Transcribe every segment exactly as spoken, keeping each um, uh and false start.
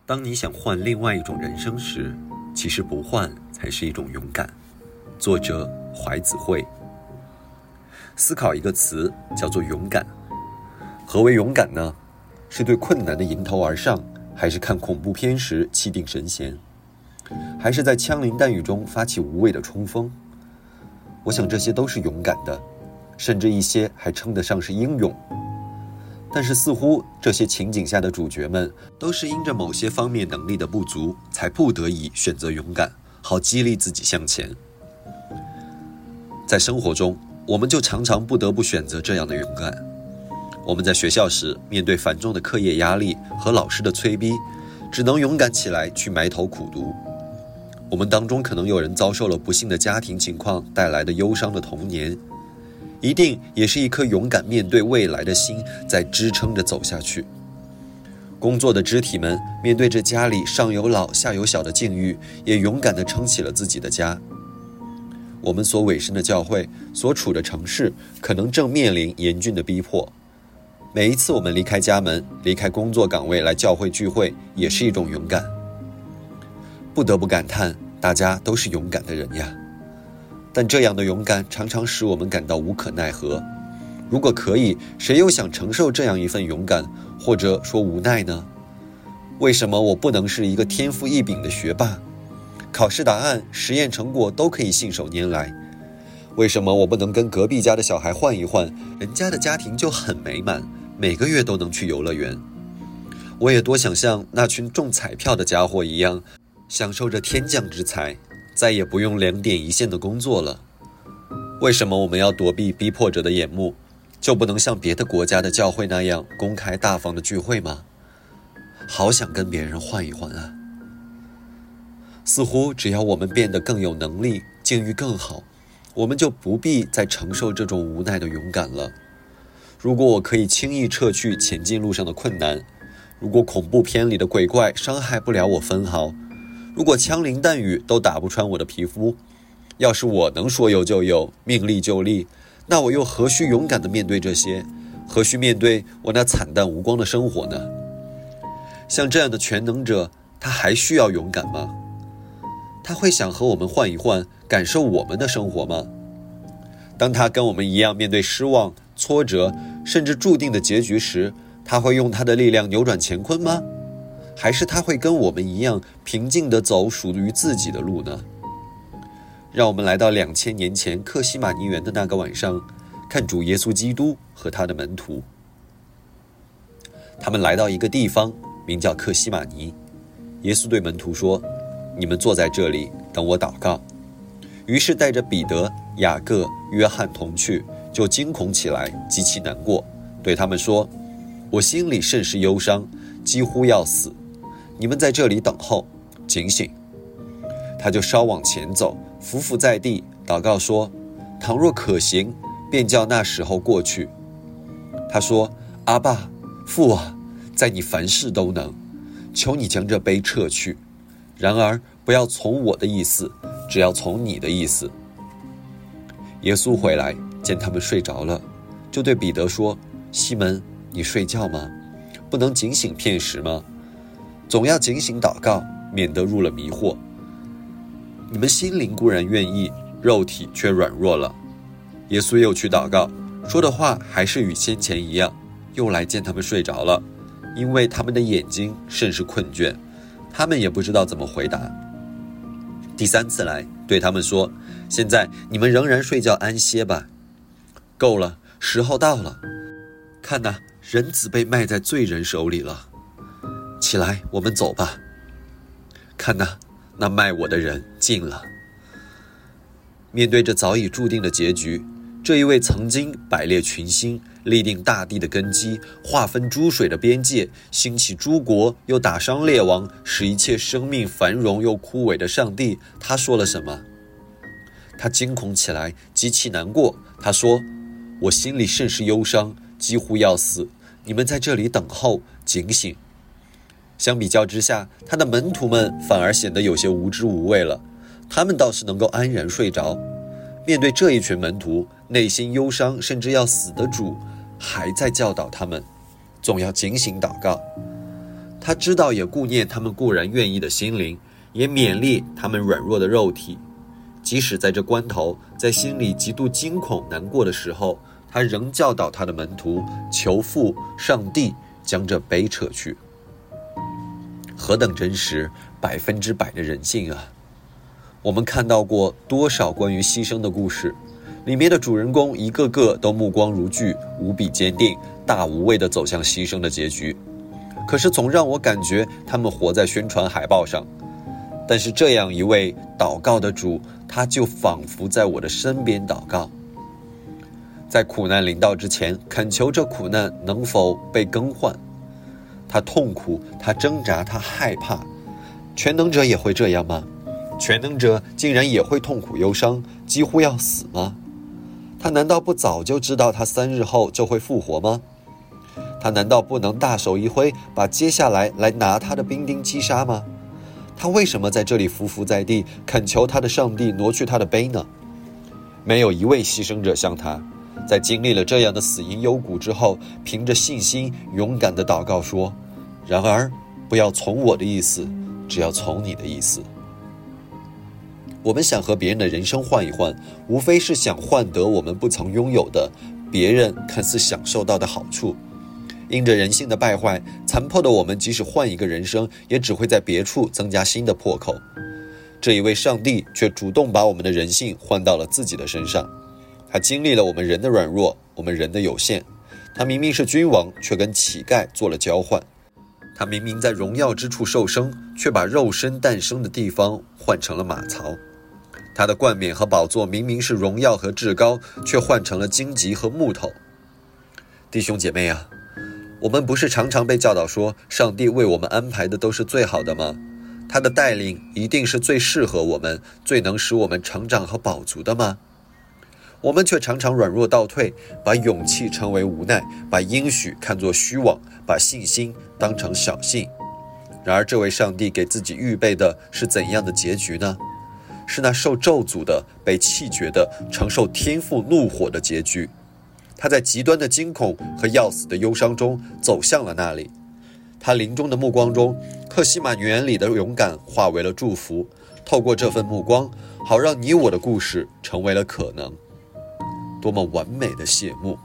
当你想换另外一种人生时，其实不换才是一种勇敢。作者怀子慧。思考一个词叫做勇敢。何为勇敢呢？是对困难的迎头而上，还是看恐怖片时气定神闲，还是在枪林弹雨中发起无畏的冲锋？我想这些都是勇敢的，甚至一些还称得上是英勇。但是似乎这些情景下的主角们都是因着某些方面能力的不足，才不得已选择勇敢，好激励自己向前。在生活中，我们就常常不得不选择这样的勇敢。我们在学校时，面对繁重的课业压力和老师的催逼，只能勇敢起来去埋头苦读。我们当中可能有人遭受了不幸的家庭情况带来的忧伤的童年，一定也是一颗勇敢面对未来的心在支撑着走下去。工作的肢体们面对着家里上有老下有小的境遇，也勇敢地撑起了自己的家。我们所委身的教会，所处的城市，可能正面临严峻的逼迫。每一次我们离开家门，离开工作岗位来教会聚会，也是一种勇敢。不得不感叹，大家都是勇敢的人呀。但这样的勇敢常常使我们感到无可奈何。如果可以，谁又想承受这样一份勇敢，或者说无奈呢？为什么我不能是一个天赋异禀的学霸？考试答案、实验成果都可以信手拈来。为什么我不能跟隔壁家的小孩换一换，人家的家庭就很美满，每个月都能去游乐园？我也多想像那群中彩票的家伙一样，享受着天降之财，再也不用两点一线的工作了。为什么我们要躲避逼迫者的眼目，就不能像别的国家的教会那样公开大方的聚会吗？好想跟别人换一换啊！似乎只要我们变得更有能力，境遇更好，我们就不必再承受这种无奈的勇敢了。如果我可以轻易撤去前进路上的困难，如果恐怖片里的鬼怪伤害不了我分毫，如果枪林弹雨都打不穿我的皮肤，要是我能说有就有，命立就立，那我又何须勇敢地面对这些？何须面对我那惨淡无光的生活呢？像这样的全能者，他还需要勇敢吗？他会想和我们换一换，感受我们的生活吗？当他跟我们一样面对失望、挫折，甚至注定的结局时，他会用他的力量扭转乾坤吗？还是他会跟我们一样平静地走属于自己的路呢？让我们来到两千年前克西马尼园的那个晚上，看主耶稣基督和他的门徒。他们来到一个地方，名叫克西马尼。耶稣对门徒说：你们坐在这里，等我祷告。于是带着彼得、雅各、约翰同去，就惊恐起来，极其难过，对他们说：我心里甚是忧伤，几乎要死。你们在这里等候，警醒。他就稍往前走，伏伏在地，祷告说：倘若可行，便叫那时候过去。他说：阿爸，父啊，在你凡事都能，求你将这杯撤去，然而不要从我的意思，只要从你的意思。耶稣回来见他们睡着了，就对彼得说：西门，你睡觉吗？不能警醒片时吗？总要警醒祷告，免得入了迷惑。你们心灵固然愿意，肉体却软弱了。耶稣又去祷告，说的话还是与先前一样，又来见他们睡着了，因为他们的眼睛甚是困倦，他们也不知道怎么回答。第三次来，对他们说：现在你们仍然睡觉安歇吧，够了，时候到了。看哪，人子被卖在罪人手里了。起来，我们走吧。看哪，那卖我的人近了。面对着早已注定的结局，这一位曾经摆列群星，立定大地的根基，划分诸水的边界，兴起诸国，又打伤列王，使一切生命繁荣又枯萎的上帝，他说了什么？他惊恐起来，极其难过。他说：我心里甚是忧伤，几乎要死。你们在这里等候，警醒。相比较之下，他的门徒们反而显得有些无知无畏了，他们倒是能够安然睡着。面对这一群门徒，内心忧伤甚至要死的主还在教导他们，总要警醒祷告。 他知道也顾念他们固然愿意的心灵，也勉励他们软弱的肉体。即使在这关头，在心里极度惊恐难过的时候，他仍教导他的门徒求父上帝将这杯撤去。何等真实，百分之百的人性啊！我们看到过多少关于牺牲的故事，里面的主人公一个个都目光如炬，无比坚定，大无畏地走向牺牲的结局。可是总让我感觉他们活在宣传海报上。但是这样一位祷告的主，他就仿佛在我的身边祷告。在苦难临到之前，恳求这苦难能否被更换。他痛苦，他挣扎，他害怕。全能者也会这样吗？全能者竟然也会痛苦忧伤，几乎要死吗？他难道不早就知道他三日后就会复活吗？他难道不能大手一挥，把接下来来拿他的兵丁击杀吗？他为什么在这里匍匐在地，恳求他的上帝挪去他的杯呢？没有一位牺牲者像他，在经历了这样的死因幽谷之后，凭着信心勇敢地祷告说：然而不要从我的意思，只要从你的意思。我们想和别人的人生换一换，无非是想换得我们不曾拥有的，别人看似享受到的好处。因着人性的败坏，残破的我们即使换一个人生，也只会在别处增加新的破口。这一位上帝却主动把我们的人性换到了自己的身上。他经历了我们人的软弱，我们人的有限。他明明是君王，却跟乞丐做了交换。他明明在荣耀之处受生，却把肉身诞生的地方换成了马槽。他的冠冕和宝座明明是荣耀和至高，却换成了荆棘和木头。弟兄姐妹啊，我们不是常常被教导说，上帝为我们安排的都是最好的吗？他的带领一定是最适合我们，最能使我们成长和饱足的吗？我们却常常软弱倒退，把勇气称为无奈，把应许看作虚妄，把信心当成小信。然而这位上帝给自己预备的是怎样的结局呢？是那受咒诅的、被弃绝的、承受天父怒火的结局。他在极端的惊恐和要死的忧伤中走向了那里。他临终的目光中，克西马园里的勇敢化为了祝福。透过这份目光，好让你我的故事成为了可能。多么完美的谢幕！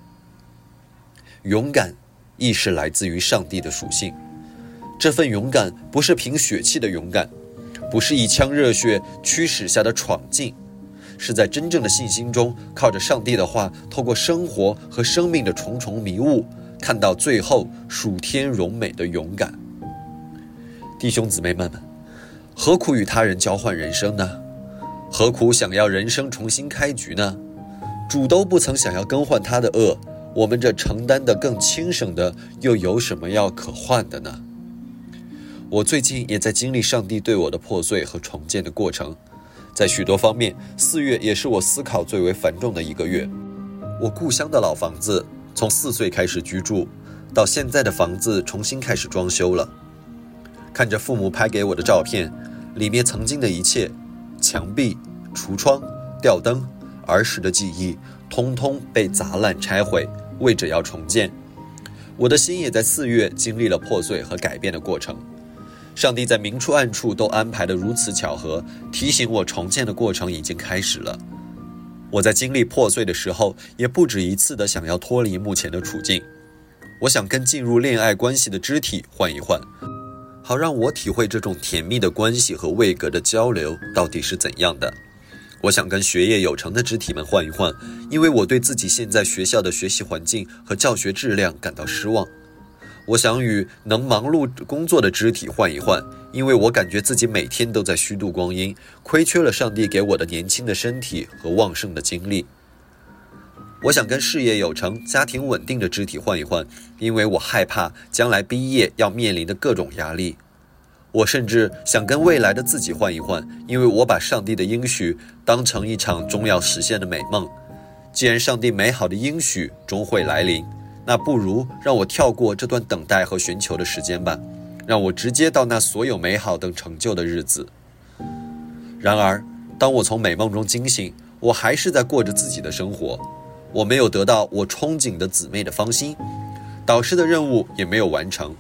勇敢亦是来自于上帝的属性。这份勇敢不是凭血气的勇敢，不是一腔热血驱使下的闯劲，是在真正的信心中，靠着上帝的话，透过生活和生命的重重迷雾，看到最后属天荣美的勇敢。弟兄姊妹们们，何苦与他人交换人生呢？何苦想要人生重新开局呢？主都不曾想要更换他的恶，我们这承担的更轻省的，又有什么要可换的呢？我最近也在经历上帝对我的破碎和重建的过程。在许多方面，四月也是我思考最为繁重的一个月。我故乡的老房子从四岁开始居住，到现在的房子重新开始装修了。看着父母拍给我的照片，里面曾经的一切，墙壁、橱窗、吊灯，儿时的记忆，通通被砸烂拆毁，为着要重建。我的心也在四月经历了破碎和改变的过程。上帝在明处暗处都安排得如此巧合，提醒我重建的过程已经开始了。我在经历破碎的时候，也不止一次地想要脱离目前的处境。我想跟进入恋爱关系的肢体换一换，好让我体会这种甜蜜的关系和位格的交流到底是怎样的。我想跟学业有成的肢体们换一换，因为我对自己现在学校的学习环境和教学质量感到失望。我想与能忙碌工作的肢体换一换，因为我感觉自己每天都在虚度光阴，亏缺了上帝给我的年轻的身体和旺盛的精力。我想跟事业有成、家庭稳定的肢体换一换，因为我害怕将来毕业要面临的各种压力。我甚至想跟未来的自己换一换，因为我把上帝的应许当成一场终要实现的美梦。既然上帝美好的应许终会来临，那不如让我跳过这段等待和寻求的时间吧，让我直接到那所有美好等成就的日子。然而，当我从美梦中惊醒，我还是在过着自己的生活。我没有得到我憧憬的姊妹的芳心，导师的任务也没有完成，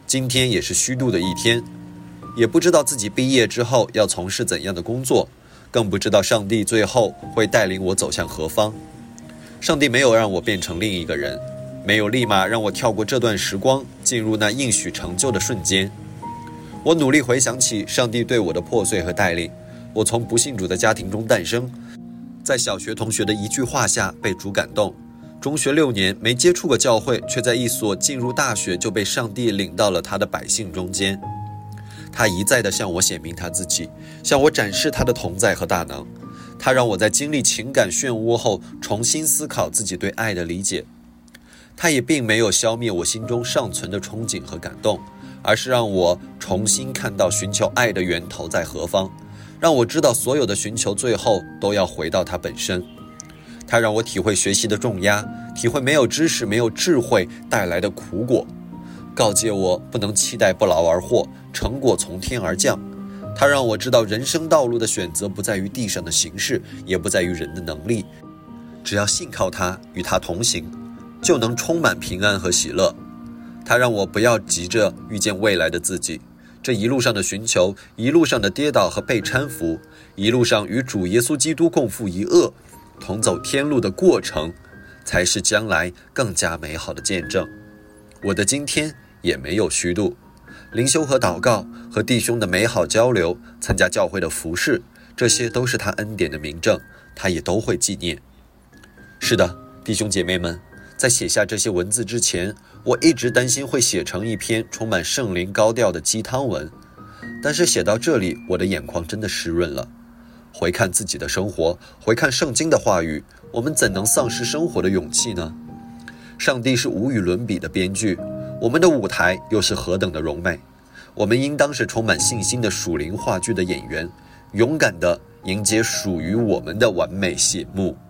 今天也是虚度的一天，也不知道自己毕业之后要从事怎样的工作，更不知道上帝最后会带领我走向何方。上帝没有让我变成另一个人，没有立马让我跳过这段时光，进入那应许成就的瞬间。我努力回想起上帝对我的破碎和带领。我从不信主的家庭中诞生，在小学同学的一句话下被主感动。中学六年没接触过教会，却在一所进入大学就被上帝领到了他的百姓中间。他一再地向我显明他自己，向我展示他的同在和大能。他让我在经历情感漩涡后重新思考自己对爱的理解。他也并没有消灭我心中尚存的憧憬和感动，而是让我重新看到寻求爱的源头在何方，让我知道所有的寻求最后都要回到他本身。他让我体会学习的重压，体会没有知识没有智慧带来的苦果，告诫我不能期待不劳而获，成果从天而降。他让我知道人生道路的选择不在于地上的形式，也不在于人的能力，只要信靠他，与他同行，就能充满平安和喜乐。他让我不要急着遇见未来的自己，这一路上的寻求，一路上的跌倒和被搀扶，一路上与主耶稣基督共赴一厄，同走天路的过程，才是将来更加美好的见证。我的今天也没有虚度，灵修和祷告，和弟兄的美好交流，参加教会的服事，这些都是他恩典的明证，他也都会纪念。是的，弟兄姐妹们，在写下这些文字之前，我一直担心会写成一篇充满圣灵高调的鸡汤文，但是写到这里，我的眼眶真的湿润了。回看自己的生活，回看圣经的话语，我们怎能丧失生活的勇气呢？上帝是无与伦比的编剧，我们的舞台又是何等的荣美。我们应当是充满信心的属灵话剧的演员，勇敢地迎接属于我们的完美谢幕。